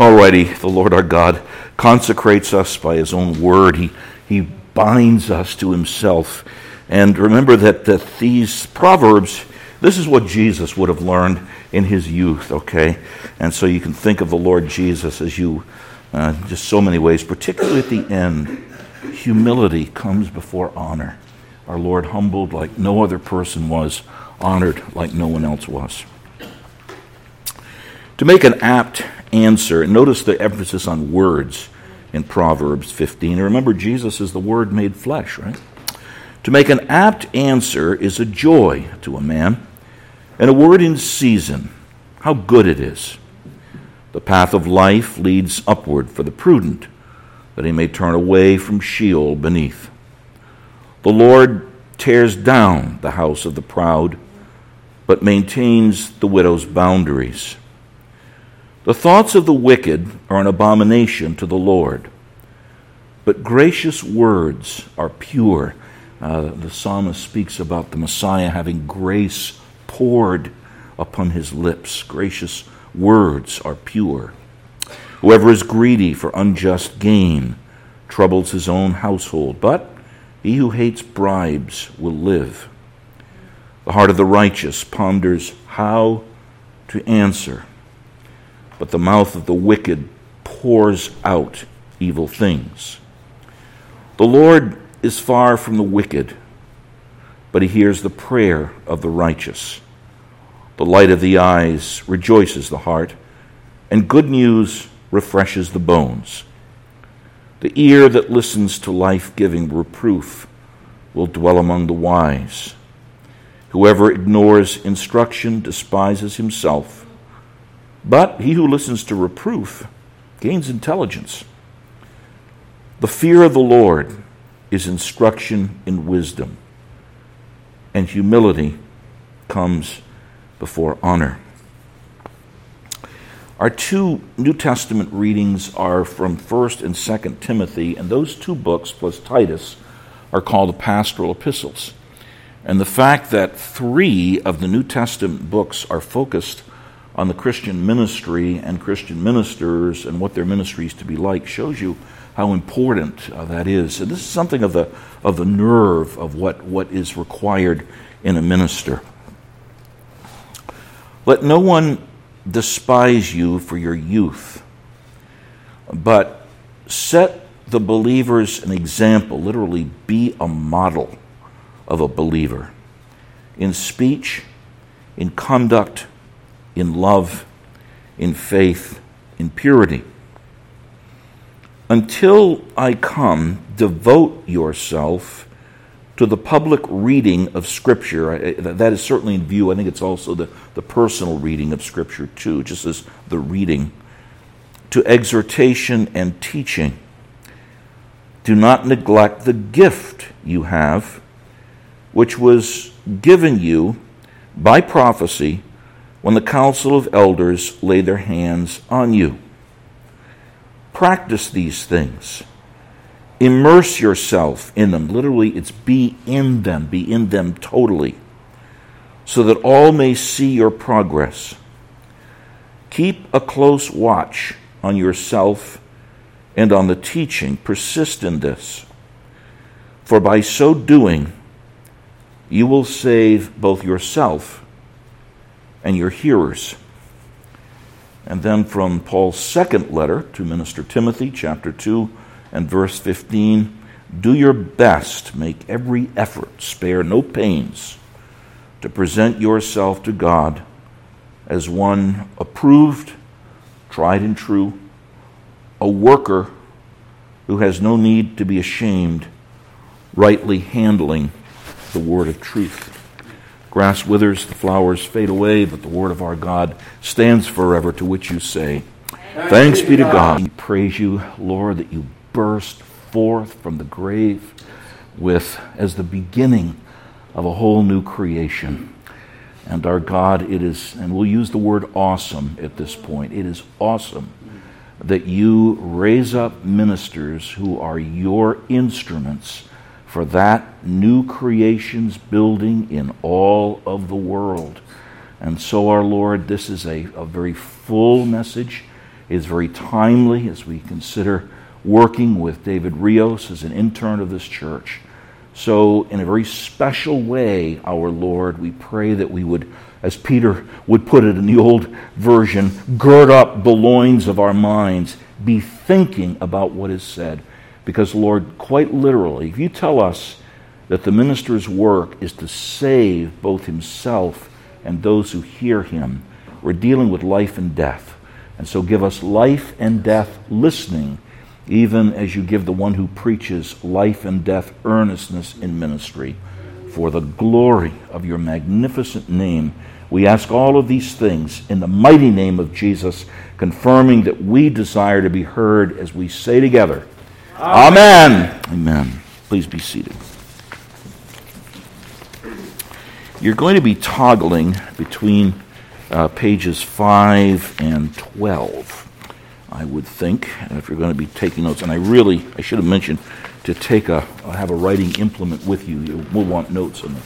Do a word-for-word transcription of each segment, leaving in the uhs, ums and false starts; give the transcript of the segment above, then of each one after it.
Alrighty, the Lord our God consecrates us by his own word. He, he binds us to himself. And remember that, that these Proverbs, this is what Jesus would have learned in his youth, okay? And so you can think of the Lord Jesus as you, uh, just so many ways, particularly at the end. Humility comes before honor. Our Lord humbled like no other person was, honored like no one else was. To make an apt answer, notice the emphasis on words in Proverbs fifteen. And remember, Jesus is the Word made flesh, right? To make an apt answer is a joy to a man, and a word in season, how good it is. The path of life leads upward for the prudent, that he may turn away from Sheol beneath. The Lord tears down the house of the proud, but maintains the widow's boundaries. The thoughts of the wicked are an abomination to the Lord, but gracious words are pure. Uh, the psalmist speaks about the Messiah having grace poured upon his lips. Gracious words are pure. Whoever is greedy for unjust gain troubles his own household, but he who hates bribes will live. The heart of the righteous ponders how to answer, but the mouth of the wicked pours out evil things. The Lord is far from the wicked, but he hears the prayer of the righteous. The light of the eyes rejoices the heart, and good news refreshes the bones. The ear that listens to life-giving reproof will dwell among the wise. Whoever ignores instruction despises himself, but he who listens to reproof gains intelligence. The fear of the Lord is instruction in wisdom, and humility comes before honor. Our two New Testament readings are from First and Second Timothy, and those two books, plus Titus, are called the pastoral epistles. And the fact that three of the New Testament books are focused on the Christian ministry and Christian ministers and what their ministry is to be like shows you how important uh, that is. And this is something of the of the nerve of what, what is required in a minister. Let no one despise you for your youth, but set the believers an example, literally be a model of a believer in speech, in conduct, in love, in faith, in purity. Until I come, devote yourself to the public reading of Scripture. That is certainly in view. I think it's also the, the personal reading of Scripture too, just as the reading. To exhortation and teaching. Do not neglect the gift you have, which was given you by prophecy when the council of elders laid their hands on you. Practice these things. Immerse yourself in them. Literally, it's be in them. Be in them totally, so that all may see your progress. Keep a close watch on yourself and on the teaching. Persist in this, for by so doing, you will save both yourself and your hearers. And then from Paul's second letter to Minister Timothy, chapter two and verse fifteen, do your best, make every effort, spare no pains, to present yourself to God as one approved, tried and true, a worker who has no need to be ashamed, rightly handling the word of truth. Grass withers, the flowers fade away, but the word of our God stands forever, to which you say, thanks be to God. We praise you, Lord, that you burst forth from the grave with as the beginning of a whole new creation. And our God, it is, and we'll use the word awesome at this point, it is awesome that you raise up ministers who are your instruments for that new creation's building in all of the world. And so, our Lord, this is a, a very full message. is very timely as we consider working with David Rios as an intern of this church. So in a very special way, our Lord, we pray that we would, as Peter would put it in the old version, gird up the loins of our minds, be thinking about what is said. Because, Lord, quite literally, if you tell us that the minister's work is to save both himself and those who hear him, we're dealing with life and death. And so give us life and death listening, even as you give the one who preaches life and death earnestness in ministry. For the glory of your magnificent name, we ask all of these things in the mighty name of Jesus, confirming that we desire to be heard as we say together, Amen. Amen. Amen. Please be seated. You're going to be toggling between uh, pages five and twelve, I would think, if you're going to be taking notes. And I really, I should have mentioned to take a, have a writing implement with you. You will want notes on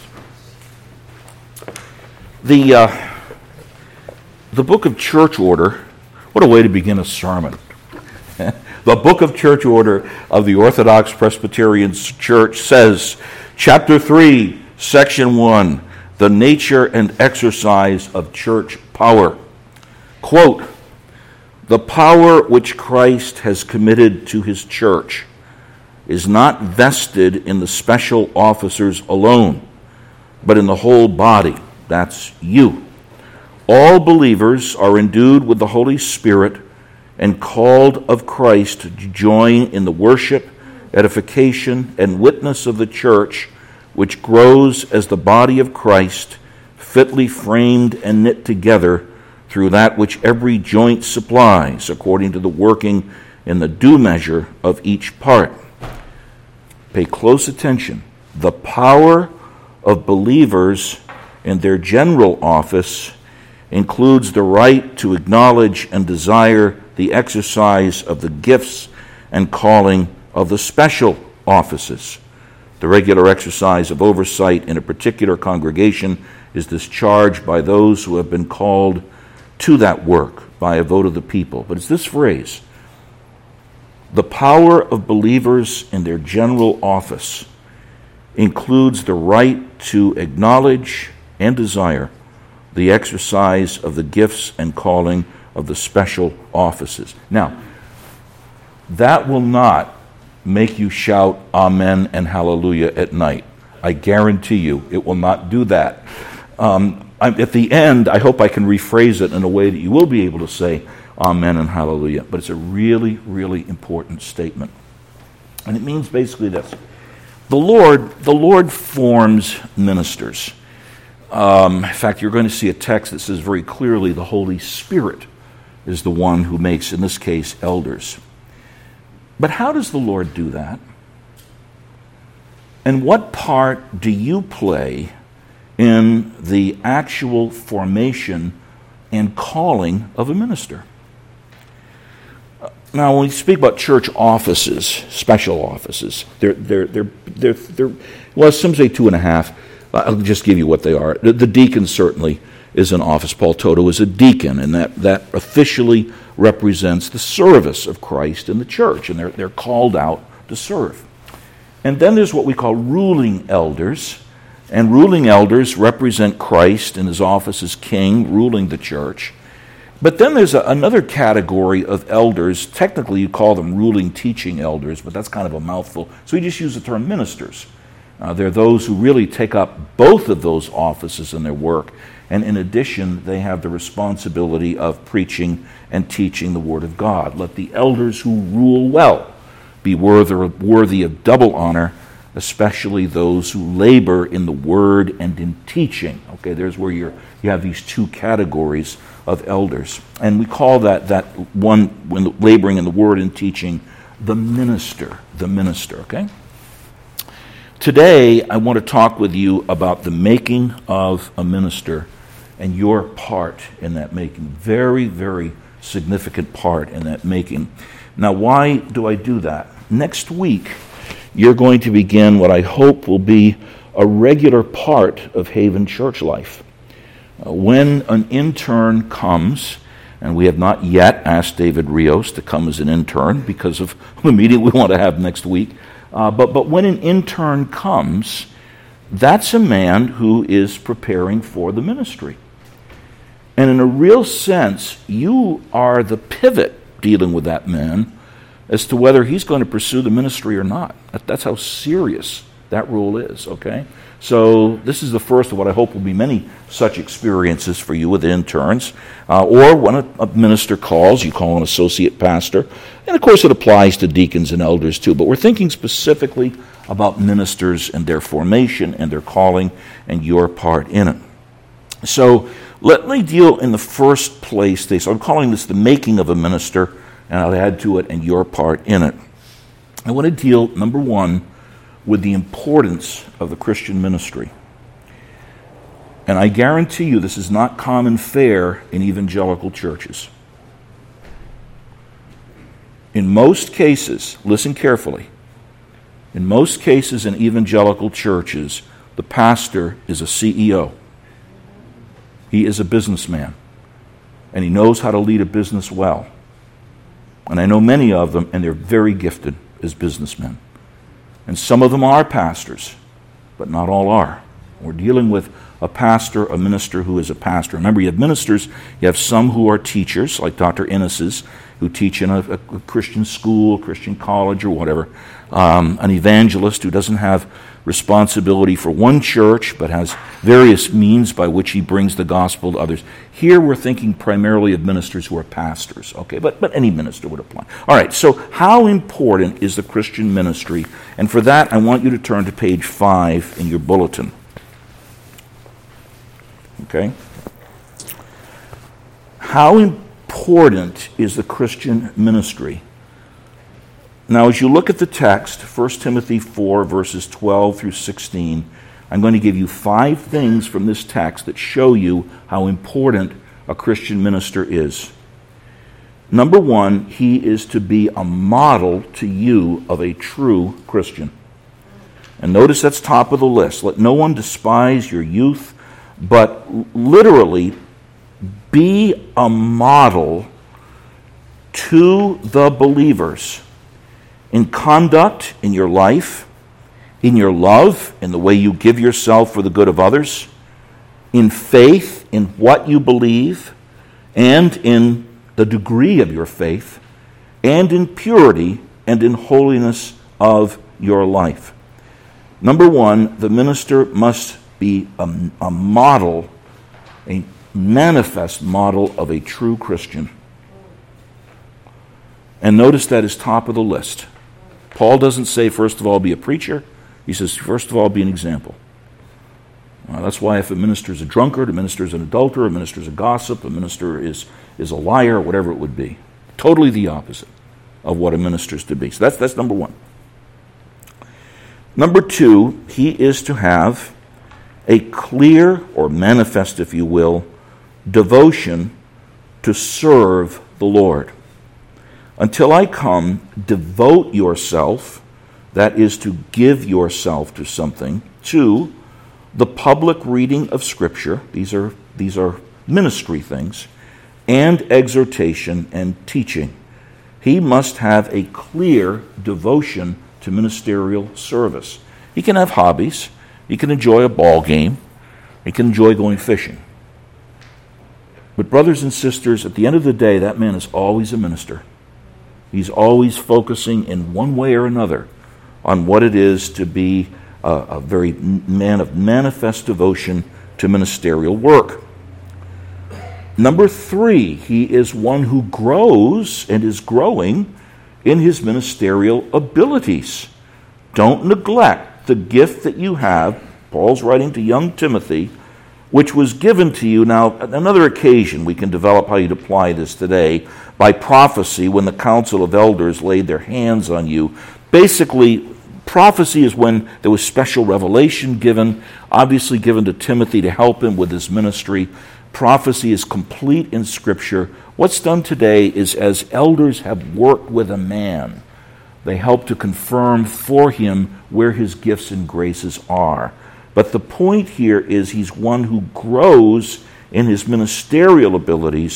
this. The, uh, the book of church order, what a way to begin a sermon. The book of church order of the Orthodox Presbyterian Church says, chapter three, section one, the nature and exercise of church power. Quote, the power which Christ has committed to his church is not vested in the special officers alone, but in the whole body. That's you. All believers are endued with the Holy Spirit and called of Christ to join in the worship, edification, and witness of the church, which grows as the body of Christ, fitly framed and knit together through that which every joint supplies, according to the working in the due measure of each part. Pay close attention. The power of believers in their general office includes the right to acknowledge and desire the exercise of the gifts and calling of the special offices. The regular exercise of oversight in a particular congregation is discharged by those who have been called to that work by a vote of the people. But it's this phrase, the power of believers in their general office includes the right to acknowledge and desire the exercise of the gifts and calling of the special offices. Now, that will not make you shout amen and hallelujah at night. I guarantee you it will not do that. Um, at the end, I hope I can rephrase it in a way that you will be able to say amen and hallelujah. But it's a really, really important statement. And it means basically this. The Lord, the Lord forms ministers. Um, in fact, you're going to see a text that says very clearly the Holy Spirit is the one who makes, in this case, elders. But how does the Lord do that? And what part do you play in the actual formation and calling of a minister? Now, when we speak about church offices, special offices, they're, they're, they're, they're, they're well, some say two and a half. I'll just give you what they are. The, the deacon certainly is an office. Paul Toto is a deacon, and that, that officially represents the service of Christ in the church, and they're, they're called out to serve. And then there's what we call ruling elders, and ruling elders represent Christ in his office as king, ruling the church. But then there's a, another category of elders. Technically, you call them ruling teaching elders, but that's kind of a mouthful. So we just use the term ministers. Uh, they're those who really take up both of those offices in their work. And in addition, they have the responsibility of preaching and teaching the Word of God. Let the elders who rule well be worthy, worthy of double honor, especially those who labor in the Word and in teaching. Okay, there's where you're, you have these two categories of elders. And we call that, that one, when laboring in the Word and teaching, the minister, the minister, okay? Today, I want to talk with you about the making of a minister and your part in that making. Very, very significant part in that making. Now, why do I do that? Next week, you're going to begin what I hope will be a regular part of Haven church life. Uh, when an intern comes And we have not yet asked David Rios to come as an intern because of the meeting we want to have next week. Uh, but, but when an intern comes, that's a man who is preparing for the ministry. And in a real sense, you are the pivot dealing with that man as to whether he's going to pursue the ministry or not. That, that's how serious that rule is, okay? So this is the first of what I hope will be many such experiences for you with interns. Uh, or when a, a minister calls, you call an associate pastor. And of course it applies to deacons and elders too. But we're thinking specifically about ministers and their formation and their calling and your part in it. So let me deal in the first place. So I'm calling this the making of a minister, and I'll add to it and your part in it. I want to deal, number one, with the importance of the Christian ministry. And I guarantee you this is not common fare in evangelical churches. In most cases, listen carefully, in most cases in evangelical churches, the pastor is a C E O. He is a businessman, and he knows how to lead a business well. And I know many of them, and they're very gifted as businessmen. And some of them are pastors, but not all are. We're dealing with a pastor, a minister who is a pastor. Remember, you have ministers, you have some who are teachers, like Doctor Innes's, who teach in a, a Christian school, Christian college, or whatever. Um, an evangelist who doesn't have responsibility for one church, but has various means by which he brings the gospel to others. Here we're thinking primarily of ministers who are pastors, okay? But, but any minister would apply. All right, so how important is the Christian ministry? And for that, I want you to turn to page five in your bulletin. Okay? How important is the Christian ministry? Now, as you look at the text, First Timothy four, verses twelve through sixteen, I'm going to give you five things from this text that show you how important a Christian minister is. Number one, he is to be a model to you of a true Christian. And notice that's top of the list. Let no one despise your youth, but literally be a model to the believers in conduct, in your life, in your love, in the way you give yourself for the good of others, in faith, in what you believe, and in the degree of your faith, and in purity and in holiness of your life. Number one, the minister must be a, a model, a manifest model of a true Christian. And notice that is top of the list. Paul doesn't say, first of all, be a preacher. He says, first of all, be an example. Well, that's why if a minister is a drunkard, a minister is an adulterer, a minister is a gossip, a minister is, is a liar, whatever it would be. Totally the opposite of what a minister is to be. So that's, that's number one. Number two, he is to have a clear, or manifest, if you will, devotion to serve the Lord. Until I come, devote yourself, that is to give yourself to something, to the public reading of Scripture, these are, these are ministry things, and exhortation and teaching. He must have a clear devotion to ministerial service. He can have hobbies. He can enjoy a ball game. He can enjoy going fishing. But brothers and sisters, at the end of the day, that man is always a minister. He's always focusing in one way or another on what it is to be a, a very man of manifest devotion to ministerial work. Number three, he is one who grows and is growing in his ministerial abilities. Don't neglect the gift that you have, Paul's writing to young Timothy, which was given to you. Now, on another occasion, we can develop how you'd apply this today, by prophecy, when the council of elders laid their hands on you. Basically, prophecy is when there was special revelation given, obviously given to Timothy to help him with his ministry. Prophecy is complete in Scripture. What's done today is, as elders have worked with a man, they help to confirm for him where his gifts and graces are. But the point here is he's one who grows in his ministerial abilities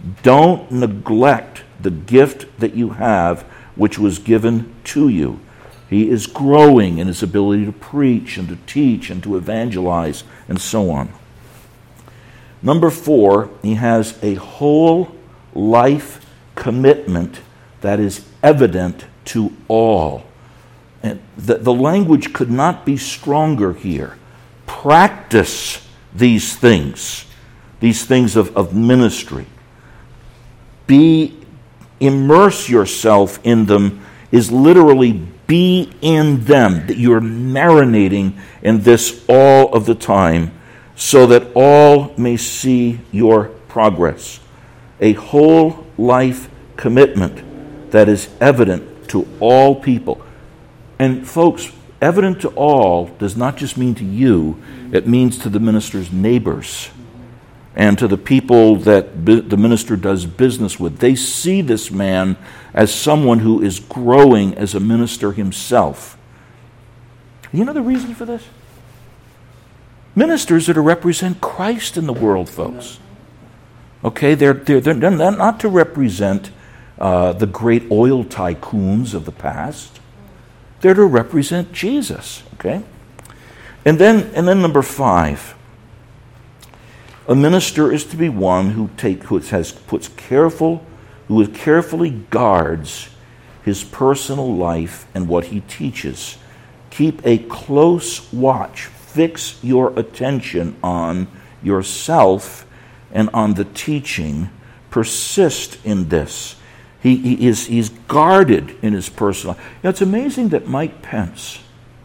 Don't neglect the gift that you have, which was given to you. He is growing in his ability to preach and to teach and to evangelize and so on. Number four, he has a whole life commitment that is evident to all. And the, the language could not be stronger here. Practice these things, these things of, of ministry. Be, immerse yourself in them is literally be in them, that you're marinating in this all of the time, so that all may see your progress. A whole life commitment that is evident to all people. And folks, evident to all does not just mean to you, it means to the minister's neighbors and to the people that bi- the minister does business with. They see this man as someone who is growing as a minister himself. You know the reason for this? Ministers are to represent Christ in the world, folks. Okay, they're, they're, they're not to represent uh, the great oil tycoons of the past. They're to represent Jesus, okay? And then, and then number five, a minister is to be one who take who has puts careful, who carefully guards his personal life and what he teaches. Keep a close watch. Fix your attention on yourself and on the teaching. Persist in this. He, he is he's guarded in his personal life. Now, it's amazing that Mike Pence,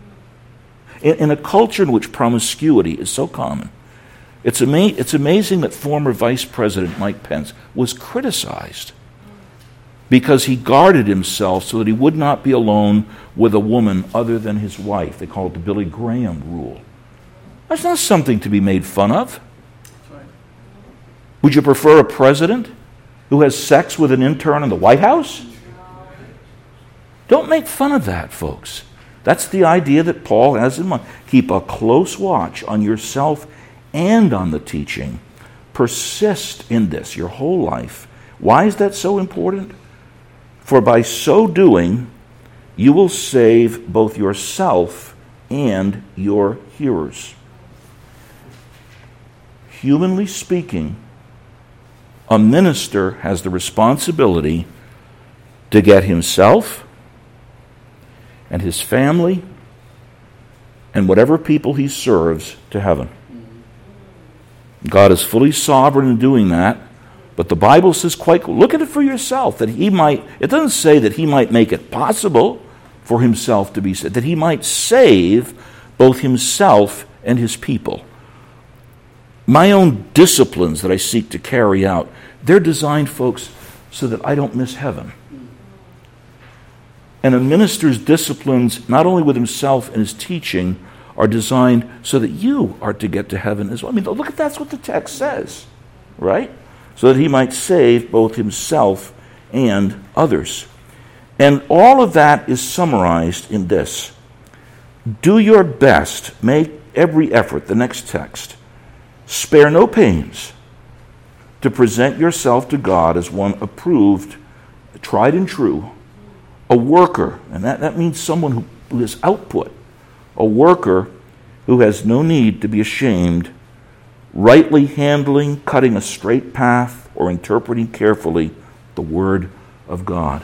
in, in a culture in which promiscuity is so common, it's, ama- it's amazing that former Vice President Mike Pence was criticized because he guarded himself so that he would not be alone with a woman other than his wife. They call it the Billy Graham rule. That's not something to be made fun of. Would you prefer a president who has sex with an intern in the White House? Don't make fun of that, folks. That's the idea that Paul has in mind. Keep a close watch on yourself and on the teaching. Persist in this your whole life. Why is that so important? For by so doing, you will save both yourself and your hearers. Humanly speaking, a minister has the responsibility to get himself and his family and whatever people he serves to heaven. God is fully sovereign in doing that, but the Bible says quite, look at it for yourself, that he might, it doesn't say that he might make it possible for himself to be saved, that he might save both himself and his people. My own disciplines that I seek to carry out, they're designed, folks, so that I don't miss heaven. And a minister's disciplines, not only with himself and his teaching, are designed so that you are to get to heaven as well. I mean, look at that's what the text says, right? So that he might save both himself and others. And all of that is summarized in this. Do your best, make every effort, the next text. Spare no pains to present yourself to God as one approved, tried and true, a worker, and that, that means someone who, who has output, a worker who has no need to be ashamed, rightly handling, cutting a straight path, or interpreting carefully the Word of God.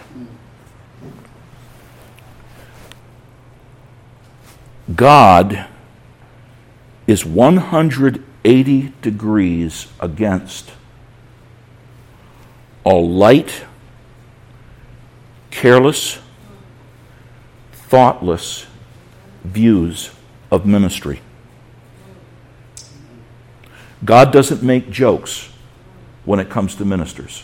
God is one hundred eighty degrees against all light, careless, thoughtless views of ministry. God doesn't make jokes when it comes to ministers.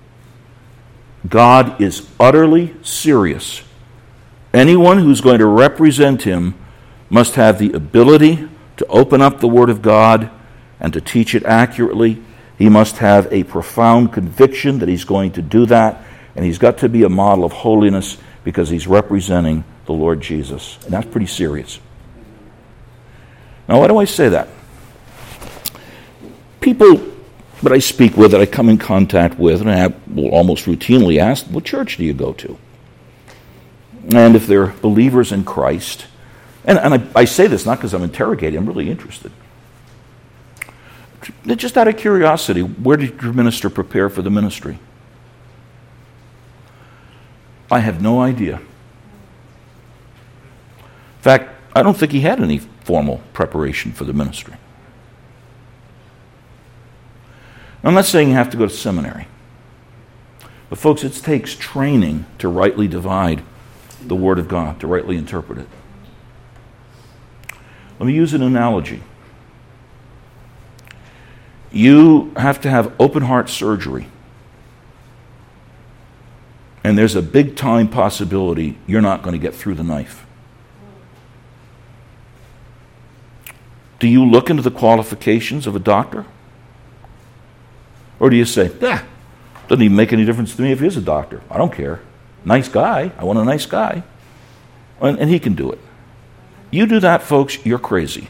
God is utterly serious. Anyone who's going to represent him must have the ability to open up the Word of God and to teach it accurately. He must have a profound conviction that he's going to do that, and he's got to be a model of holiness because he's representing the Lord Jesus. And that's pretty serious. Now, why do I say that? People but I speak with, that I come in contact with, and I have, will almost routinely ask, what church do you go to? And if they're believers in Christ, and, and I, I say this not because I'm interrogating, I'm really interested. Just out of curiosity, where did your minister prepare for the ministry? I have no idea. In fact, I don't think he had any formal preparation for the ministry. I'm not saying you have to go to seminary. But folks, it takes training to rightly divide the Word of God, to rightly interpret it. Let me use an analogy. You have to have open heart surgery. And there's a big time possibility you're not going to get through the knife. Do you look into the qualifications of a doctor? Or do you say, ah, doesn't even make any difference to me if he is a doctor. I don't care. Nice guy. I want a nice guy. And, and he can do it. You do that, folks, you're crazy.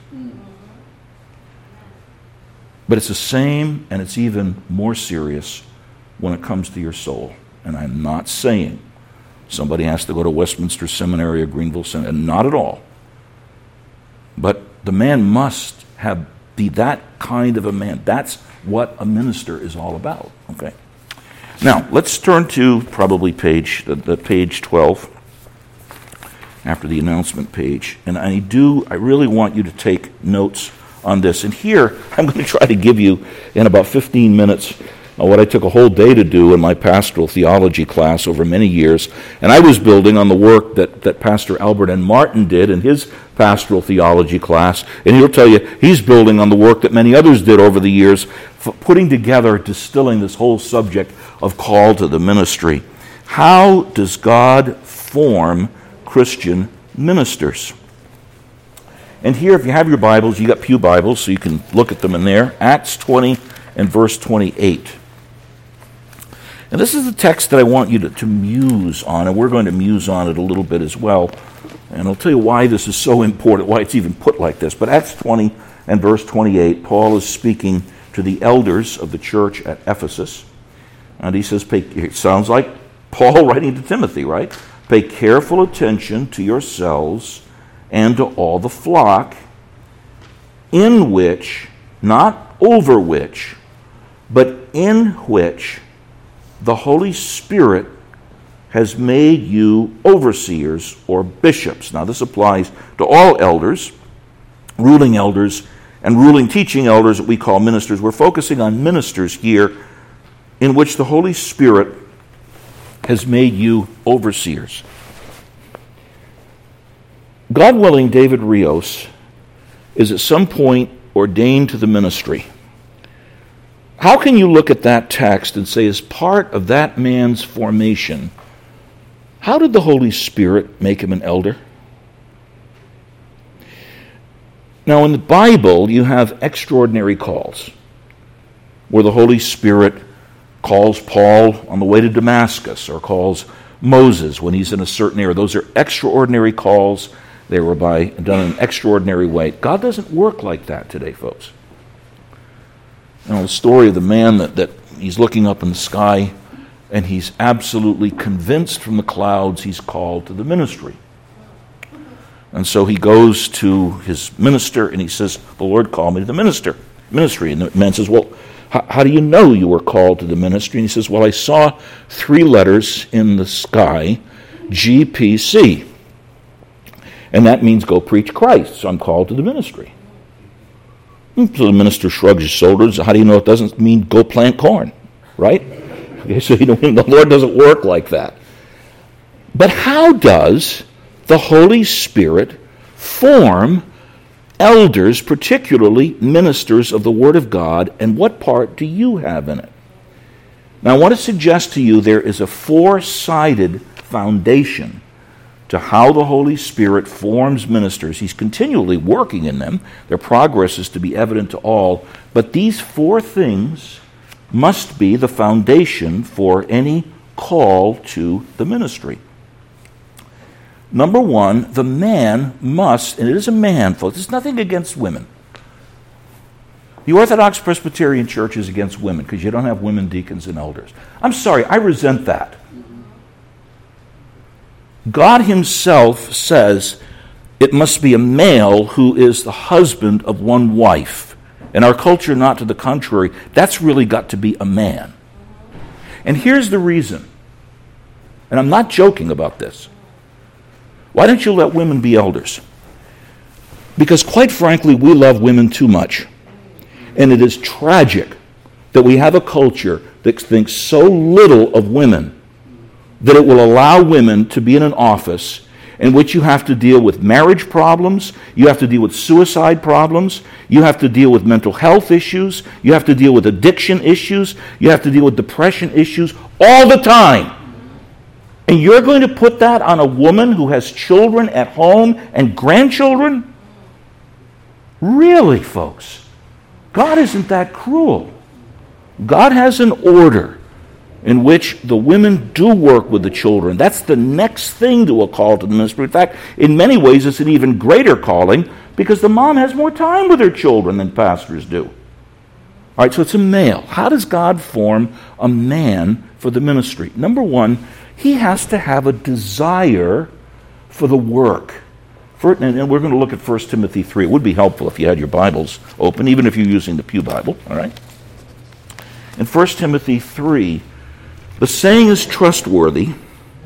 But it's the same, and it's even more serious when it comes to your soul. And I'm not saying somebody has to go to Westminster Seminary or Greenville Seminary, not at all. But the man must have be that kind of a man. That's what a minister is all about. Okay. Now let's turn to probably page the, the page twelve after the announcement page, and I do I really want you to take notes on this. And here I'm going to try to give you in about fifteen minutes uh, what I took a whole day to do in my pastoral theology class over many years, and I was building on the work that that Pastor Albert N. Martin did in his pastoral theology class, and he'll tell you he's building on the work that many others did over the years, f- putting together, distilling this whole subject of call to the ministry. How does God form Christian ministers? And here, if you have your Bibles, you got pew Bibles, so you can look at them in there. Acts twenty and verse twenty-eight. And this is the text that I want you to, to muse on, and we're going to muse on it a little bit as well. And I'll tell you why this is so important, why it's even put like this. But Acts twenty and verse twenty-eight, Paul is speaking to the elders of the church at Ephesus. And he says, pay, it sounds like Paul writing to Timothy, right? Pay careful attention to yourselves and to all the flock, in which, not over which, but in which the Holy Spirit has made you overseers or bishops. Now, this applies to all elders, ruling elders, and ruling teaching elders that we call ministers. We're focusing on ministers here, in which the Holy Spirit has made you overseers. God willing, David Rios is at some point ordained to the ministry. How can you look at that text and say, as part of that man's formation, how did the Holy Spirit make him an elder? Now, in the Bible, you have extraordinary calls, where the Holy Spirit calls Paul on the way to Damascus, or calls Moses when he's in a certain area. Those are extraordinary calls. They were by done in an extraordinary way. God doesn't work like that today, folks. You know, the story of the man that, that he's looking up in the sky, and he's absolutely convinced from the clouds he's called to the ministry. And so he goes to his minister, and he says, the Lord called me to the minister, ministry. And the man says, well, how, how do you know you were called to the ministry? And he says, well, I saw three letters in the sky, G P C. And that means go preach Christ. So I'm called to the ministry. So the minister shrugs his shoulders. How do you know it doesn't mean go plant corn? Right? Okay, so you know, the Lord doesn't work like that. But how does the Holy Spirit form elders, particularly ministers of the Word of God, and what part do you have in it? Now I want to suggest to you there is a four-sided foundation to how the Holy Spirit forms ministers. He's continually working in them. Their progress is to be evident to all. But these four things must be the foundation for any call to the ministry. Number one, the man must, and it is a man, folks, it's nothing against women. The Orthodox Presbyterian Church is against women because you don't have women deacons and elders. I'm sorry, I resent that. God himself says it must be a male who is the husband of one wife. In our culture, not to the contrary, that's really got to be a man. And here's the reason, and I'm not joking about this. Why don't you let women be elders? Because quite frankly, we love women too much. And it is tragic that we have a culture that thinks so little of women that it will allow women to be in an office in which you have to deal with marriage problems, you have to deal with suicide problems, you have to deal with mental health issues, you have to deal with addiction issues, you have to deal with depression issues all the time. And you're going to put that on a woman who has children at home and grandchildren? Really, folks? God isn't that cruel. God has an order in which the women do work with the children. That's the next thing to a call to the ministry. In fact, in many ways, it's an even greater calling because the mom has more time with her children than pastors do. All right, so it's a male. How does God form a man for the ministry? Number one, he has to have a desire for the work. For, and we're going to look at First Timothy three. It would be helpful if you had your Bibles open, even if you're using the Pew Bible. All right. In First Timothy three, the saying is trustworthy.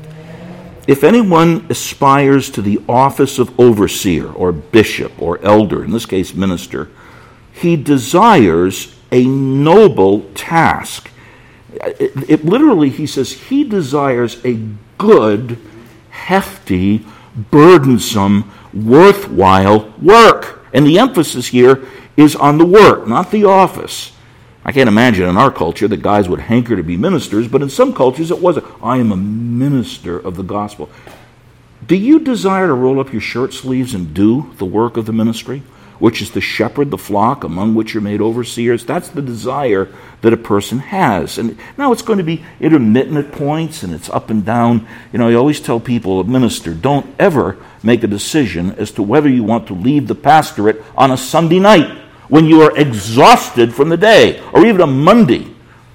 If anyone aspires to the office of overseer or bishop or elder, in this case minister, he desires a noble task. It, it literally, he says, he desires a good, hefty, burdensome, worthwhile work. And the emphasis here is on the work, not the office. I can't imagine in our culture that guys would hanker to be ministers, but in some cultures it wasn't. I am a minister of the gospel. Do you desire to roll up your shirt sleeves and do the work of the ministry, which is to shepherd the flock among which you're made overseers? That's the desire that a person has. And now it's going to be intermittent at points, and it's up and down. You know, I always tell people, a minister, don't ever make a decision as to whether you want to leave the pastorate on a Sunday night when you are exhausted from the day, or even a Monday.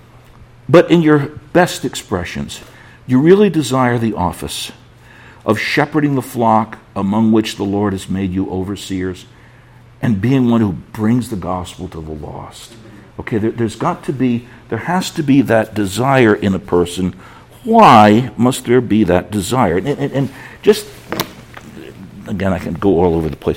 But in your best expressions, you really desire the office of shepherding the flock among which the Lord has made you overseers, and being one who brings the gospel to the lost. Okay, there, there's got to be, there has to be that desire in a person. Why must there be that desire? And, and, and just, again, I can go all over the place.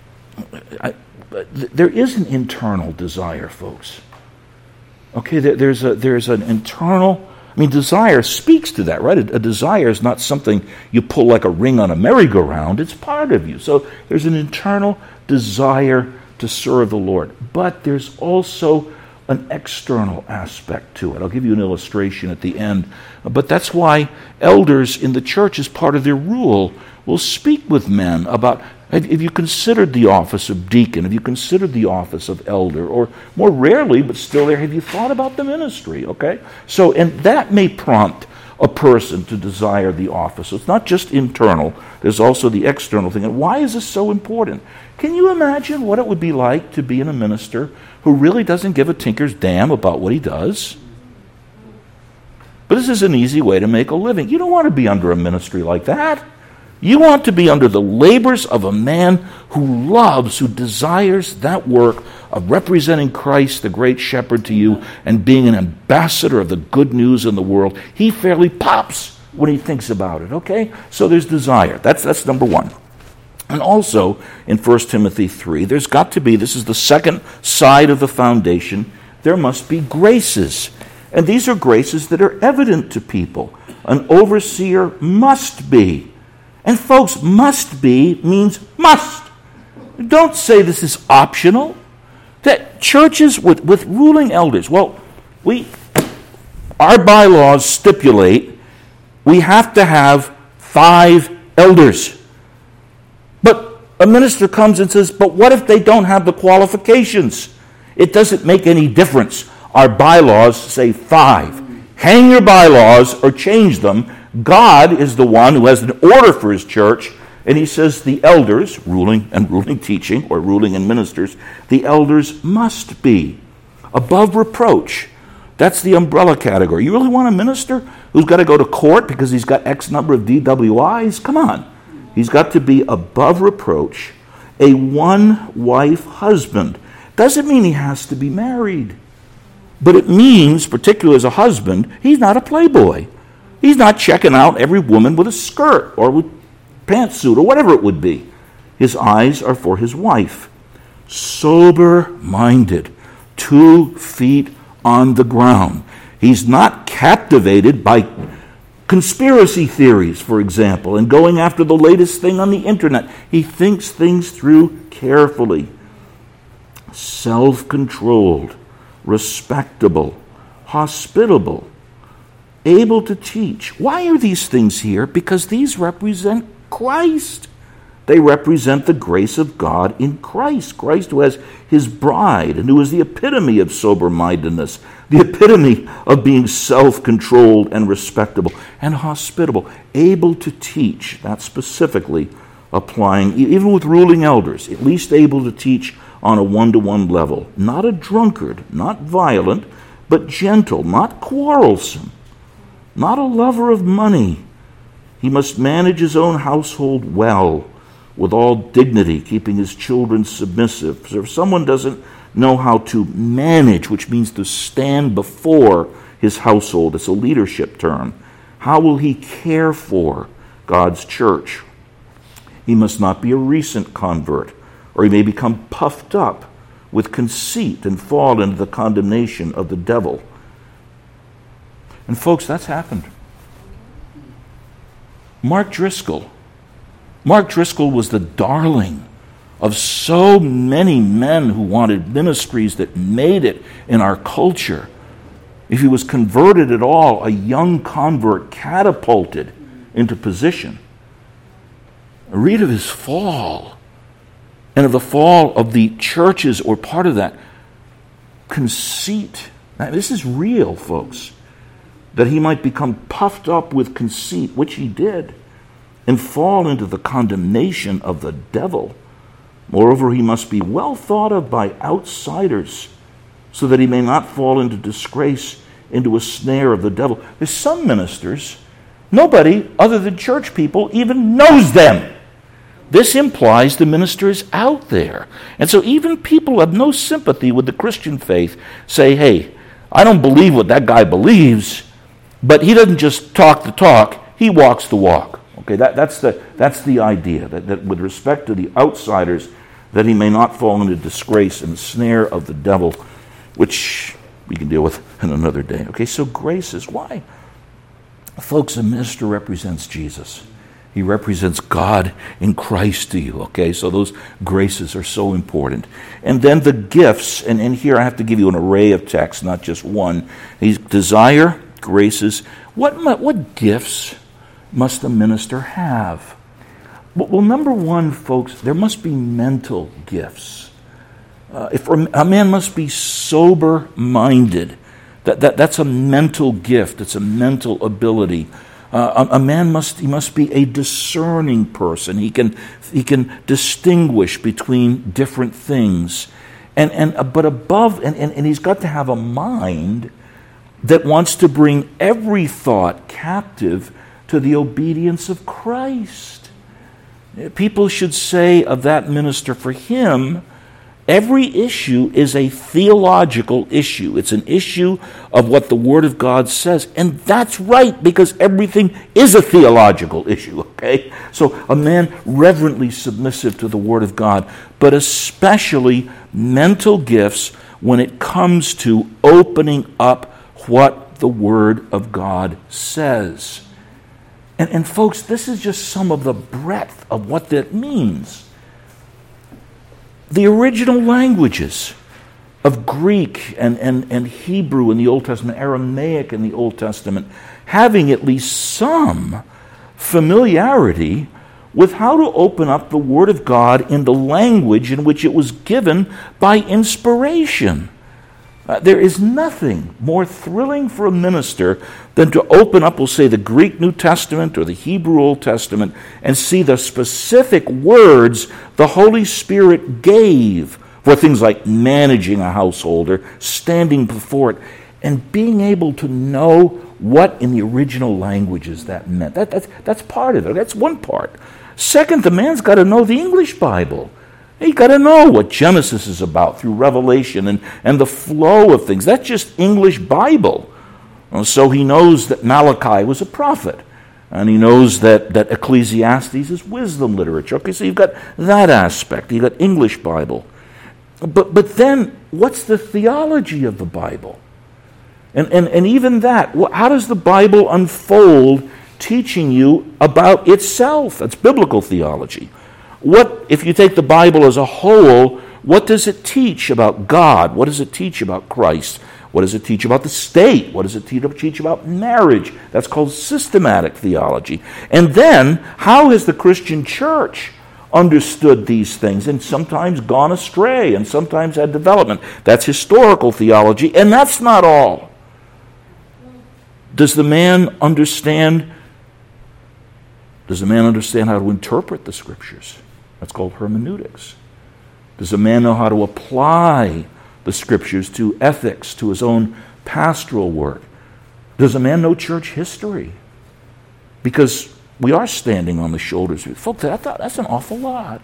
I, there is an internal desire, folks. Okay, there, there's a there's an internal. I mean, desire speaks to that, right? A, a desire is not something you pull like a ring on a merry-go-round. It's part of you. So there's an internal desire to serve the Lord. But there's also an external aspect to it. I'll give you an illustration at the end. But that's why elders in the church, as part of their rule, will speak with men about, have you considered the office of deacon? Have you considered the office of elder? Or more rarely, but still there, have you thought about the ministry? Okay? So, and that may prompt a person to desire the office. So it's not just internal, there's also the external thing. And why is this so important? Can you imagine what it would be like to be in a minister who really doesn't give a tinker's damn about what he does? But this is an easy way to make a living. You don't want to be under a ministry like that. You want to be under the labors of a man who loves, who desires that work of representing Christ, the great shepherd, to you, and being an ambassador of the good news in the world. He fairly pops when he thinks about it, okay? So there's desire. That's, that's number one. And also, in First Timothy three, there's got to be, this is the second side of the foundation, there must be graces. And these are graces that are evident to people. An overseer must be. And folks, must be means must. Don't say this is optional. That churches with, with ruling elders, well, we, our bylaws stipulate we have to have five elders. But a minister comes and says, but what if they don't have the qualifications? It doesn't make any difference. Our bylaws say five. Hang your bylaws or change them. God is the one who has an order for his church, And he says the elders, ruling and ruling teaching, or ruling and ministers, the elders must be above reproach. That's the umbrella category. You really want a minister who's got to go to court because he's got X number of D W Is? Come on. He's got to be above reproach, a one-wife husband. Doesn't mean he has to be married. But it means, particularly as a husband, he's not a playboy. He's not checking out every woman with a skirt or with pantsuit or whatever it would be. His eyes are for his wife. Sober-minded, two feet on the ground. He's not captivated by conspiracy theories, for example, and going after the latest thing on the internet. He thinks things through carefully. Self-controlled, respectable, hospitable, able to teach. Why are these things here? Because these represent Christ. They represent the grace of God in Christ. Christ who has his bride and who is the epitome of sober-mindedness, the epitome of being self-controlled and respectable and hospitable, able to teach. That's specifically applying, even with ruling elders, at least able to teach on a one-to-one level. Not a drunkard, not violent, but gentle, not quarrelsome, not a lover of money. He must manage his own household well, with all dignity, keeping his children submissive. So if someone doesn't know how to manage, which means to stand before his household, it's a leadership term, how will he care for God's church? He must not be a recent convert, or he may become puffed up with conceit and fall into the condemnation of the devil. And folks, that's happened. Mark Driscoll. Mark Driscoll was the darling of so many men who wanted ministries that made it in our culture. If he was converted at all, a young convert catapulted into position. Read of his fall, and of the fall of the churches, or part of that. Conceit. Now, this is real, folks. That he might become puffed up with conceit, which he did, and fall into the condemnation of the devil. Moreover, he must be well thought of by outsiders, so that he may not fall into disgrace, into a snare of the devil. There's some ministers, nobody other than church people even knows them. This implies the minister is out there. And so even people who have no sympathy with the Christian faith say, hey, I don't believe what that guy believes, but he doesn't just talk the talk, he walks the walk. Okay, that, that's the that's the idea, that, that with respect to the outsiders, that he may not fall into disgrace and the snare of the devil, which we can deal with in another day. Okay, so grace is why. Folks, a minister represents Jesus. He represents God in Christ to you, okay? So those graces are so important. And then the gifts, and, and here I have to give you an array of texts, not just one. He's desire, graces. What, what gifts must a minister have? Well, number one, folks, there must be mental gifts. Uh, if a man must be sober-minded, that, that, that's a mental gift. It's a mental ability. Uh, a, a man must he must be a discerning person. He can he can distinguish between different things, and and uh, but above and, and and he's got to have a mind that wants to bring every thought captive to the obedience of Christ. People should say of that minister, for him, every issue is a theological issue. It's an issue of what the Word of God says. And that's right, because everything is a theological issue, okay? So a man reverently submissive to the Word of God, but especially mental gifts when it comes to opening up what the Word of God says. And, and folks, this is just some of the breadth of what that means. The original languages of Greek and, and, and Hebrew in the Old Testament, Aramaic in the Old Testament, having at least some familiarity with how to open up the Word of God in the language in which it was given by inspiration. Uh, there is nothing more thrilling for a minister than to open up, we'll say, the Greek New Testament or the Hebrew Old Testament and see the specific words the Holy Spirit gave for things like managing a household or standing before it, and being able to know what in the original languages that meant. That, that's, that's part of it. That's one part. Second, the man's got to know the English Bible. You got to know what Genesis is about through Revelation and, and the flow of things. That's just English Bible. And so he knows that Malachi was a prophet. And he knows that, that Ecclesiastes is wisdom literature. Okay, so you've got that aspect. You've got English Bible. But, but then, what's the theology of the Bible? And, and, and even that, how does the Bible unfold teaching you about itself? That's biblical theology. What, if you take the Bible as a whole, what does it teach about God? What does it teach about Christ? What does it teach about the state? What does it teach about marriage? That's called systematic theology. And then, how has the Christian church understood these things and sometimes gone astray and sometimes had development? That's historical theology, and that's not all. Does the man understand, does the man understand how to interpret the Scriptures? That's called hermeneutics. Does a man know how to apply the Scriptures to ethics, to his own pastoral work? Does a man know church history? Because we are standing on the shoulders. Folks, that, that's an awful lot.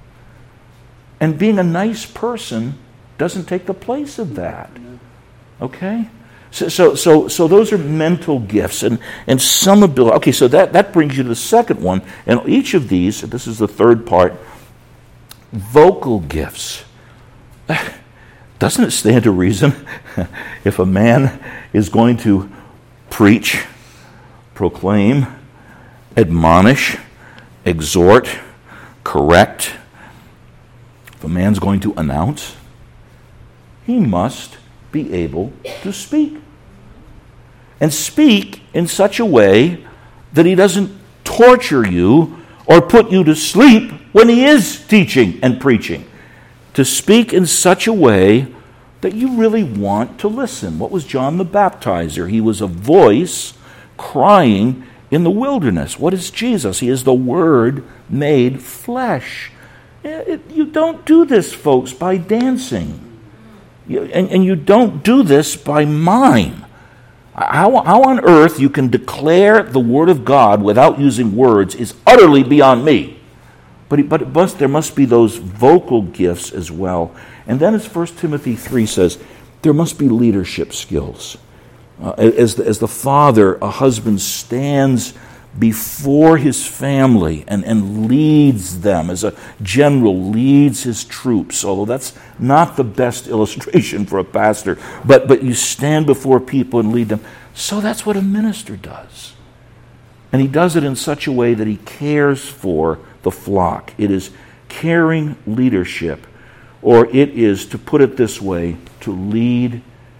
And being a nice person doesn't take the place of that. Okay? So, so, so, so those are mental gifts and, and some ability. Okay, so that, that brings you to the second one. And each of these, this is the third part, vocal gifts. Doesn't it stand to reason if a man is going to preach, proclaim, admonish, exhort, correct, if a man's going to announce, he must be able to speak. And speak in such a way that he doesn't torture you or put you to sleep when he is teaching and preaching. To speak in such a way that you really want to listen. What was John the Baptizer? He was a voice crying in the wilderness. What is Jesus? He is the Word made flesh. You don't do this, folks, by dancing. And, and you don't do this by mime. How, how on earth you can declare the Word of God without using words is utterly beyond me. But, but it must, there must be those vocal gifts as well. And then as First Timothy three says, there must be leadership skills. Uh, as, the, as the father, a husband stands before his family and, and leads them, as a general leads his troops, although that's not the best illustration for a pastor, but, but you stand before people and lead them. So that's what a minister does. And he does it in such a way that he cares for the flock. It is caring leadership, or it is, to put it this way, to lead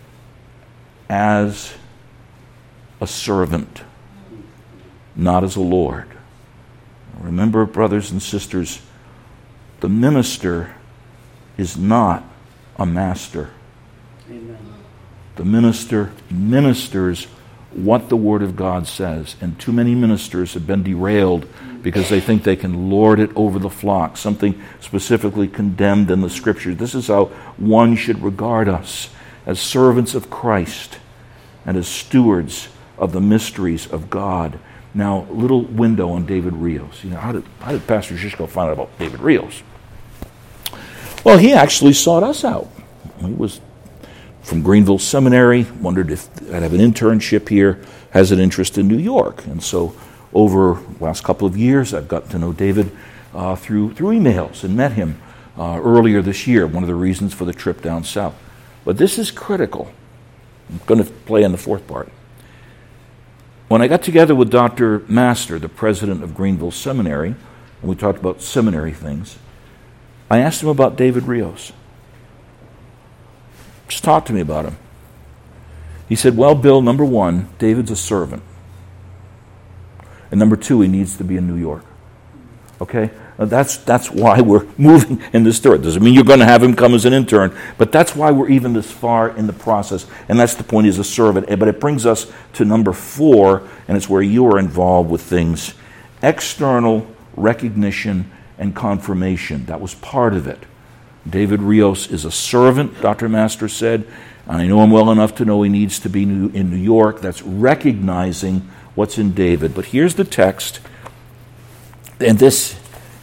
as a servant, not as a Lord. Remember, brothers and sisters, the minister is not a master. Amen. The minister ministers what the Word of God says. And too many ministers have been derailed because they think they can lord it over the flock, something specifically condemned in the Scriptures. This is how one should regard us, as servants of Christ and as stewards of the mysteries of God. Now, little window on David Rios. You know, how did, how did Pastor Shishko find out about David Rios? Well, he actually sought us out. He was from Greenville Seminary, wondered if I'd have an internship here, has an interest in New York. And so over the last couple of years, I've gotten to know David uh, through, through emails and met him uh, earlier this year, one of the reasons for the trip down south. But this is critical. I'm going to play in the fourth part. When I got together with Doctor Master, the president of Greenville Seminary, and we talked about seminary things, I asked him about David Rios. Just talk to me about him. He said, well, Bill, number one, David's a servant. And number two, he needs to be in New York. Okay? Uh, that's, that's why we're moving in this direction. Doesn't mean you're going to have him come as an intern, but that's why we're even this far in the process. And that's the point, he's a servant. But it brings us to number four, and it's where you are involved with things. External recognition and confirmation. That was part of it. David Rios is a servant, Doctor Master said. I know him well enough to know he needs to be in New York. That's recognizing what's in David. But here's the text. And this,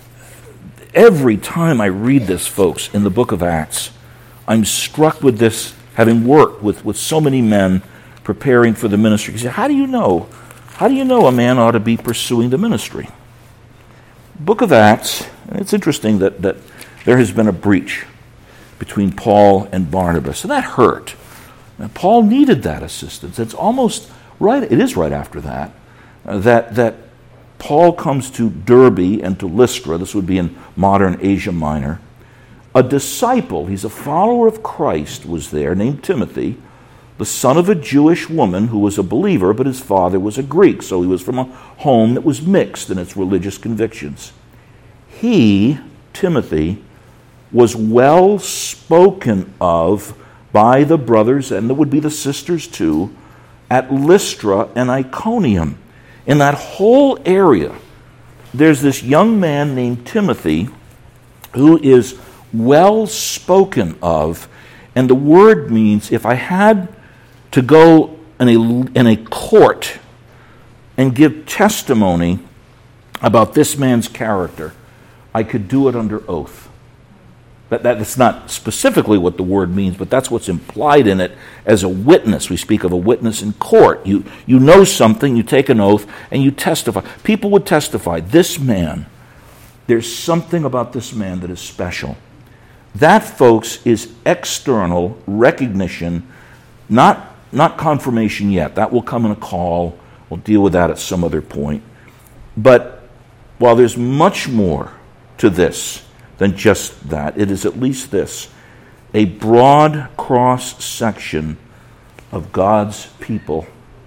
every time I read this, folks, in the book of Acts, I'm struck with this, having worked with, with so many men preparing for the ministry. You say, how do you know? How do you know a man ought to be pursuing the ministry? Book of Acts, and it's interesting that, that there has been a breach between Paul and Barnabas, and that hurt. Now, Paul needed that assistance. It's almost right, it is right after that, uh, that, that Paul comes to Derbe and to Lystra. This would be in modern Asia Minor. A disciple, he's a follower of Christ, was there, named Timothy, the son of a Jewish woman who was a believer, but his father was a Greek, so he was from a home that was mixed in its religious convictions. He, Timothy, was well spoken of by the brothers, and there would be the sisters too, at Lystra and Iconium. In that whole area, there's this young man named Timothy who is well spoken of, and the word means if I had to go in a, in a court and give testimony about this man's character, I could do it under oath. That, that's not specifically what the word means, but that's what's implied in it as a witness. We speak of a witness in court. You, you know something, you take an oath, and you testify. People would testify, this man, there's something about this man that is special. That, folks, is external recognition, not, not confirmation yet. That will come in a call. We'll deal with that at some other point. But while there's much more to this than just that, it is at least this: a broad cross-section of God's people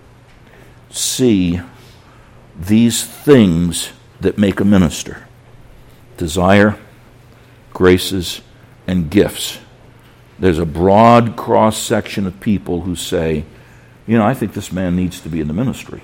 see these things that make a minister: desire, graces, and gifts. There's a broad cross-section of people who say, you know, I think this man needs to be in the ministry.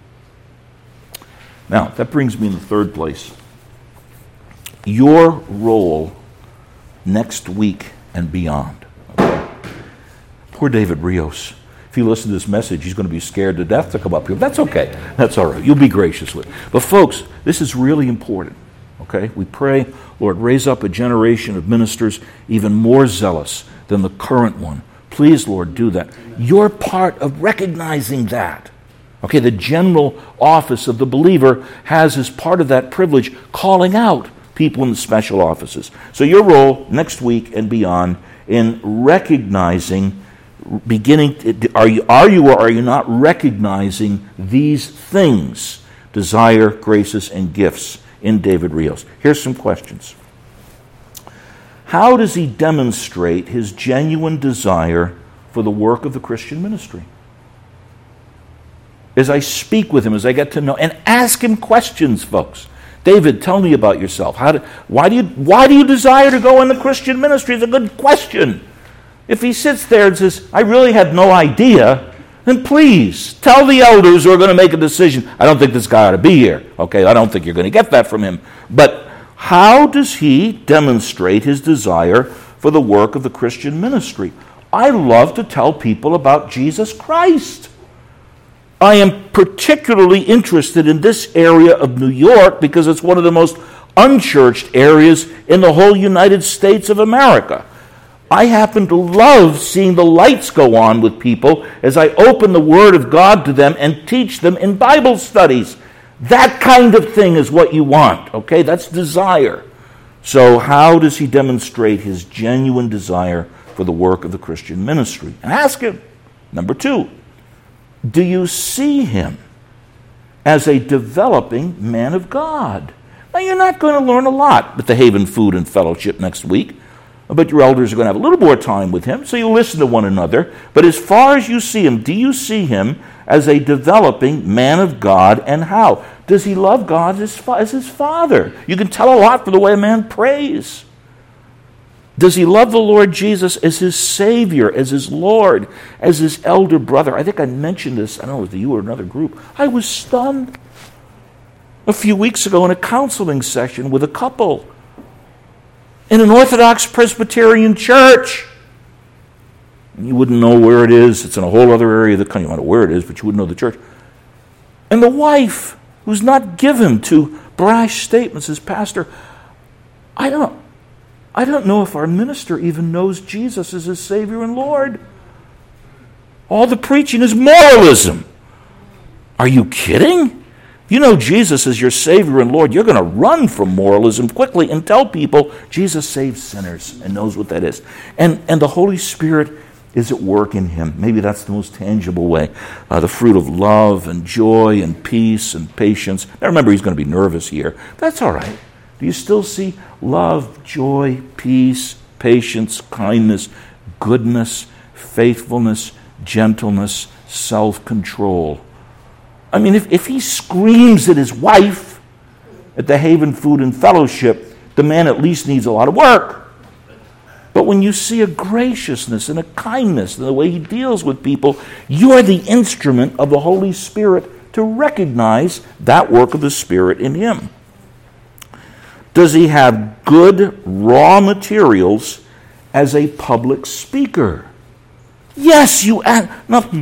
Now, that brings me in the third place. Your role next week and beyond. Okay? Poor David Rios. If you listen to this message, he's going to be scared to death to come up here. That's okay. That's all right. You'll be gracious with it. But folks, this is really important. Okay? We pray, Lord, raise up a generation of ministers even more zealous than the current one. Please, Lord, do that. You're part of recognizing that. Okay, the general office of the believer has as part of that privilege calling out people in the special offices. So your role next week and beyond in recognizing, beginning, are you, are you or are you not recognizing these things, desire, graces, and gifts in David Rios? Here's some questions. How does he demonstrate his genuine desire for the work of the Christian ministry? As I speak with him, as I get to know, and ask him questions, folks. David, tell me about yourself. How do, why do you why do you desire to go in the Christian ministry? It's a good question. If he sits there and says, I really had no idea, then please tell the elders who are going to make a decision. I don't think this guy ought to be here. Okay, I don't think you're going to get that from him. But how does he demonstrate his desire for the work of the Christian ministry? I love to tell people about Jesus Christ. I am particularly interested in this area of New York because it's one of the most unchurched areas in the whole United States of America. I happen to love seeing the lights go on with people as I open the Word of God to them and teach them in Bible studies. That kind of thing is what you want, okay? That's desire. So how does he demonstrate his genuine desire for the work of the Christian ministry? And ask him. Number two, do you see him as a developing man of God? Now, you're not going to learn a lot at the Haven Food and Fellowship next week, but your elders are going to have a little more time with him, so you listen to one another. But as far as you see him, do you see him as a developing man of God, and how? Does he love God as, as his Father? You can tell a lot from the way a man prays. Does he love the Lord Jesus as his Savior, as his Lord, as his elder brother? I think I mentioned this, I don't know, it was you or another group. I was stunned a few weeks ago in a counseling session with a couple in an Orthodox Presbyterian church. You wouldn't know where it is. It's in a whole other area of the country. You don't know where it is, but you wouldn't know the church. And the wife, who's not given to brash statements as pastor, I don't, I don't know if our minister even knows Jesus as his Savior and Lord. All the preaching is moralism. Are you kidding? You know Jesus is your Savior and Lord, you're going to run from moralism quickly and tell people Jesus saves sinners and knows what that is. And, and the Holy Spirit is at work in him. Maybe that's the most tangible way. Uh, the fruit of love and joy and peace and patience. Now remember, he's going to be nervous here. That's all right. Do you still see love, joy, peace, patience, kindness, goodness, faithfulness, gentleness, self-control? I mean, if, if he screams at his wife at the Haven Food and Fellowship, the man at least needs a lot of work. But when you see a graciousness and a kindness in the way he deals with people, you're the instrument of the Holy Spirit to recognize that work of the Spirit in him. Does he have good raw materials as a public speaker? Yes, you add nothing.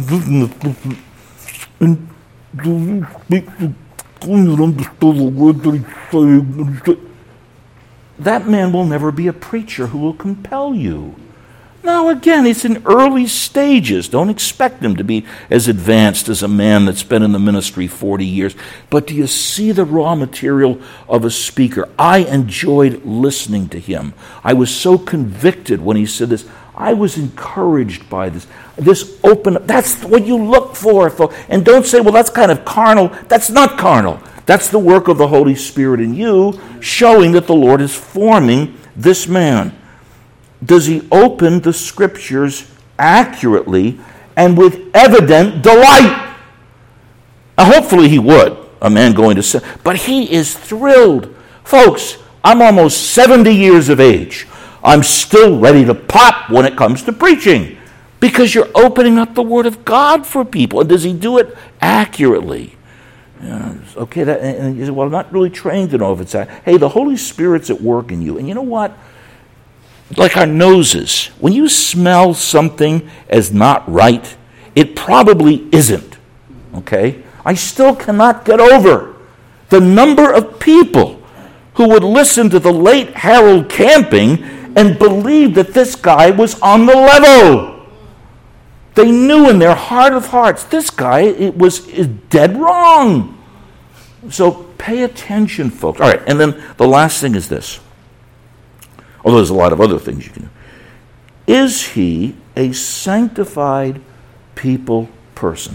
That man will never be a preacher who will compel you. Now, again, it's in early stages. Don't expect him to be as advanced as a man that's been in the ministry forty years. But do you see the raw material of a speaker? I enjoyed listening to him. I was so convicted when he said this. I was encouraged by this. This open, that's what you look for, folks. And don't say, well, that's kind of carnal. That's not carnal. That's the work of the Holy Spirit in you, showing that the Lord is forming this man. Does he open the Scriptures accurately and with evident delight? Now, hopefully he would, a man going to sin. But he is thrilled. Folks, I'm almost seventy years of age. I'm still ready to pop when it comes to preaching because you're opening up the Word of God for people. And does he do it accurately? Yeah, okay, that, and you say, well, I'm not really trained to know if it's that. Hey, the Holy Spirit's at work in you. And you know what? Like our noses, when you smell something as not right, it probably isn't. Okay? I still cannot get over the number of people who would listen to the late Harold Camping and believe that this guy was on the level. They knew in their heart of hearts, this guy it was is dead wrong. So pay attention, folks. All right, and then the last thing is this. Although there's a lot of other things you can do. Is he a sanctified people person?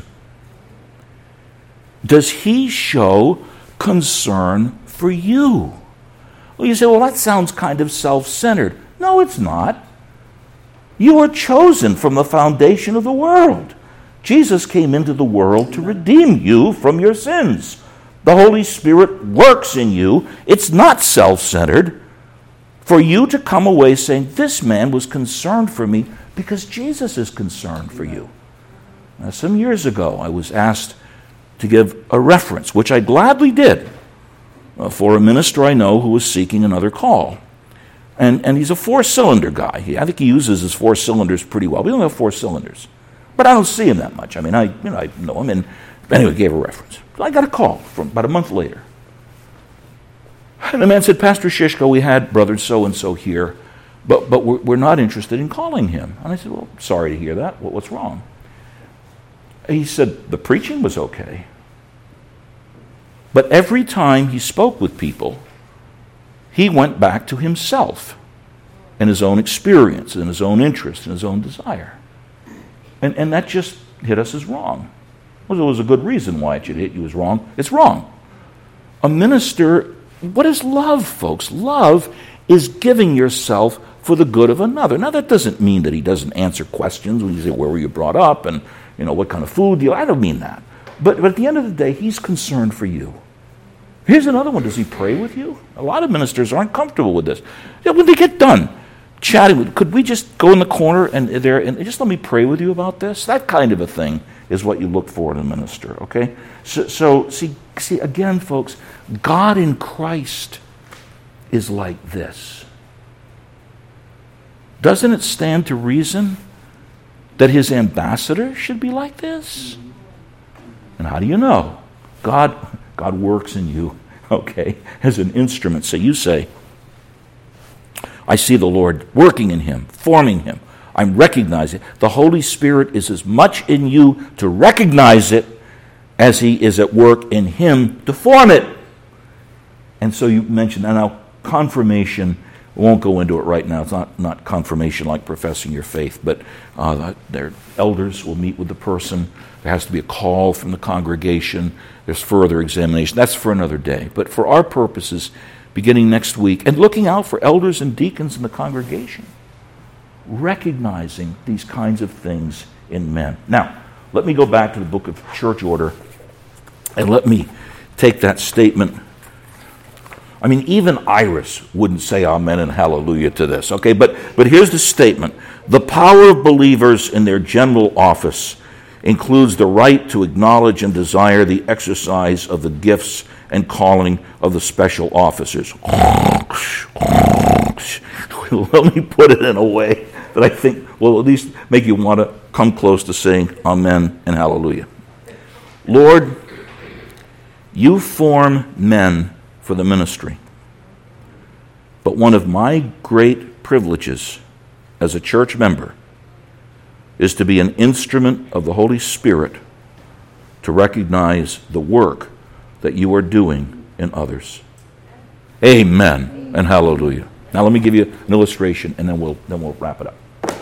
Does he show concern for you? Well, you say, well, that sounds kind of self-centered. No, it's not. You were chosen from the foundation of the world. Jesus came into the world to redeem you from your sins. The Holy Spirit works in you. It's not self-centered. For you to come away saying, this man was concerned for me because Jesus is concerned for you. Now, some years ago, I was asked to give a reference, which I gladly did, uh, for a minister I know who was seeking another call. And, and he's a four-cylinder guy. He, I think he uses his four cylinders pretty well. We don't have four cylinders. But I don't see him that much. I mean, I, you know, I know him. And anyway, gave a reference. So I got a call from about a month later. And the man said, Pastor Shishko, we had brother so-and-so here, but, but we're, we're not interested in calling him. And I said, well, sorry to hear that. What, what's wrong? He said, the preaching was okay. But every time he spoke with people, he went back to himself and his own experience and his own interest and his own desire. And, and that just hit us as wrong. Well, there was a good reason why it should hit you as wrong. It's wrong. A minister, what is love, folks? Love is giving yourself for the good of another. Now, that doesn't mean that he doesn't answer questions when you say, where were you brought up? And, you know, what kind of food do you, I don't mean that. But, but at the end of the day, he's concerned for you. Here's another one. Does he pray with you? A lot of ministers aren't comfortable with this. You know, when they get done chatting with, could we just go in the corner and there and just let me pray with you about this? That kind of a thing is what you look for in a minister, okay? So, so see, see, again, folks, God in Christ is like this. Doesn't it stand to reason that his ambassador should be like this? And how do you know? God, God works in you, okay, as an instrument. So you say, I see the Lord working in him, forming him. I'm recognizing it. The Holy Spirit is as much in you to recognize it as he is at work in him to form it. And so you mentioned, and now confirmation, we won't go into it right now. It's not, not confirmation like professing your faith, but uh, their elders will meet with the person. There has to be a call from the congregation. There's further examination. That's for another day. But for our purposes, beginning next week, and looking out for elders and deacons in the congregation, recognizing these kinds of things in men. Now, let me go back to the book of church order, and let me take that statement. I mean, even Iris wouldn't say amen and hallelujah to this, okay? But, but here's the statement. The power of believers in their general office includes the right to acknowledge and desire the exercise of the gifts and calling of the special officers. Let me put it in a way that I think will at least make you want to come close to saying amen and hallelujah. Lord, you form men for the ministry. But one of my great privileges as a church member is to be an instrument of the Holy Spirit to recognize the work that you are doing in others. Amen and hallelujah. Now let me give you an illustration and then we'll then we'll wrap it up.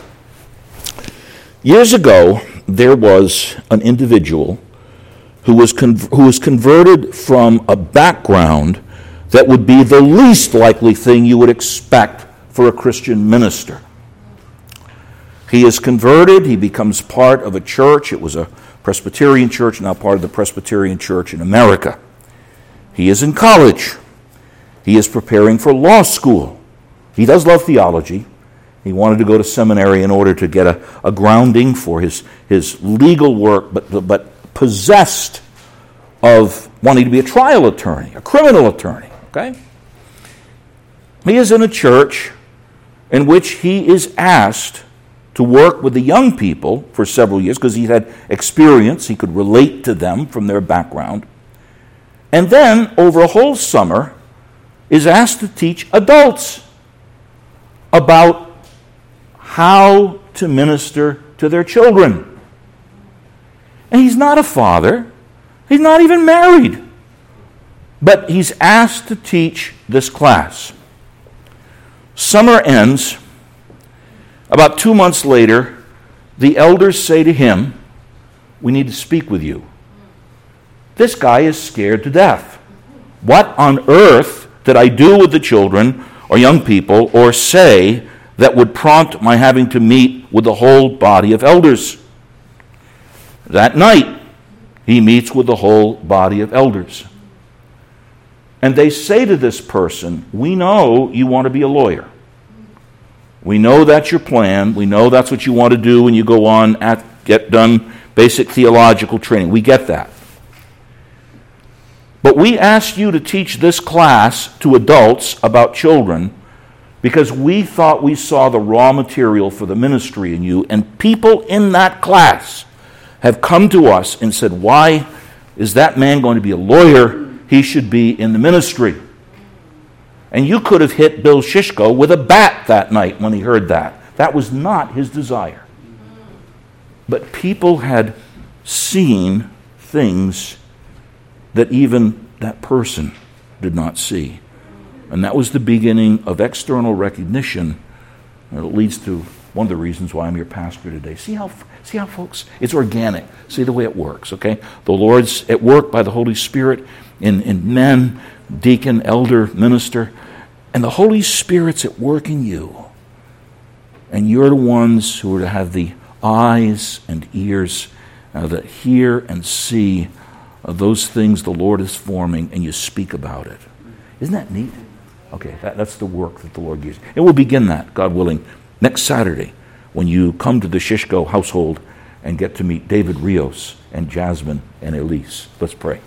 Years ago, there was an individual who was con- who was converted from a background that would be the least likely thing you would expect for a Christian minister. He is converted, he becomes part of a church. It was a Presbyterian church, now part of the Presbyterian Church in America. He is in college. He is preparing for law school. He does love theology. He wanted to go to seminary in order to get a, a grounding for his, his legal work, but, but possessed of wanting to be a trial attorney, a criminal attorney. Okay? He is in a church in which he is asked to work with the young people for several years because he had experience. He could relate to them from their background. And then, over a whole summer, is asked to teach adults about how to minister to their children. And he's not a father. He's not even married. But he's asked to teach this class. Summer ends. About two months later, the elders say to him, "We need to speak with you." This guy is scared to death. What on earth did I do with the children or young people or say that would prompt my having to meet with the whole body of elders? That night, he meets with the whole body of elders. And they say to this person, "We know you want to be a lawyer. We know that's your plan. We know that's what you want to do when you go on at get done basic theological training. We get that. But we asked you to teach this class to adults about children because we thought we saw the raw material for the ministry in you, and people in that class have come to us and said, why is that man going to be a lawyer? He should be in the ministry." And you could have hit Bill Shishko with a bat that night when he heard that. That was not his desire. But people had seen things that even that person did not see. And that was the beginning of external recognition. And it leads to one of the reasons why I'm your pastor today. See how, see how, folks, it's organic. See the way it works, okay? The Lord's at work by the Holy Spirit in, in men, deacon, elder, minister, and the Holy Spirit's at work in you. And you're the ones who are to have the eyes and ears uh, that hear and see uh, those things the Lord is forming, and you speak about it. Isn't that neat? Okay, that, that's the work that the Lord gives. And we'll begin that, God willing, next Saturday when you come to the Shishko household and get to meet David Rios and Jasmine and Elise. Let's pray.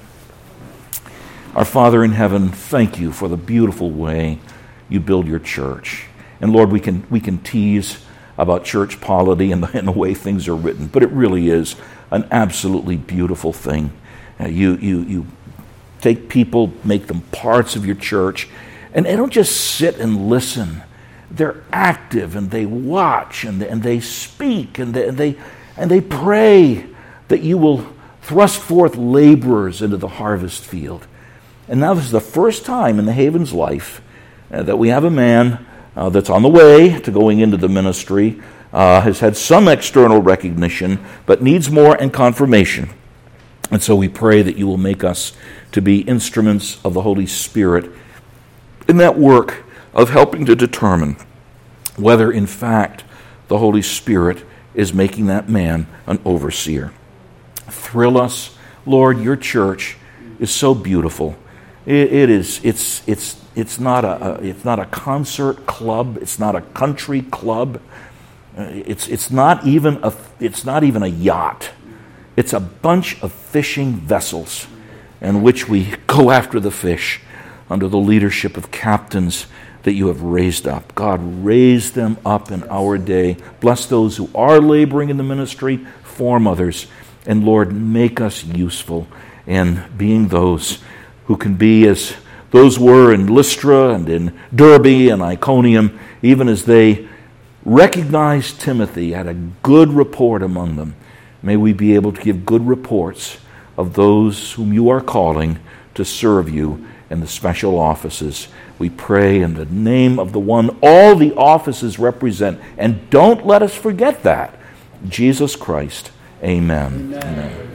Our Father in heaven, thank you for the beautiful way you build your church. And Lord, we can we can tease about church polity and the, and the way things are written, but it really is an absolutely beautiful thing. Uh, you you you take people, make them parts of your church, and they don't just sit and listen. They're active, and they watch, and they, and they speak, and they, and they and they pray that you will thrust forth laborers into the harvest field. And now this is the first time in the Haven's life uh, that we have a man uh, that's on the way to going into the ministry, uh, has had some external recognition, but needs more and confirmation. And so we pray that you will make us to be instruments of the Holy Spirit in that work of helping to determine whether, in fact, the Holy Spirit is making that man an overseer. Thrill us, Lord. Your church is so beautiful. It, it is. It's. It's. It's not a, a. It's not a concert club. It's not a country club. It's. It's not even a. It's not even a yacht. It's a bunch of fishing vessels in which we go after the fish under the leadership of captains that you have raised up. God, raise them up in our day. Bless those who are laboring in the ministry, form others. And Lord, make us useful in being those who can be as those were in Lystra and in Derbe and Iconium, even as they recognized Timothy, had a good report among them. May we be able to give good reports of those whom you are calling to serve you in the special offices. We pray in the name of the one all the offices represent. And don't let us forget that. Jesus Christ. Amen. Amen. Amen.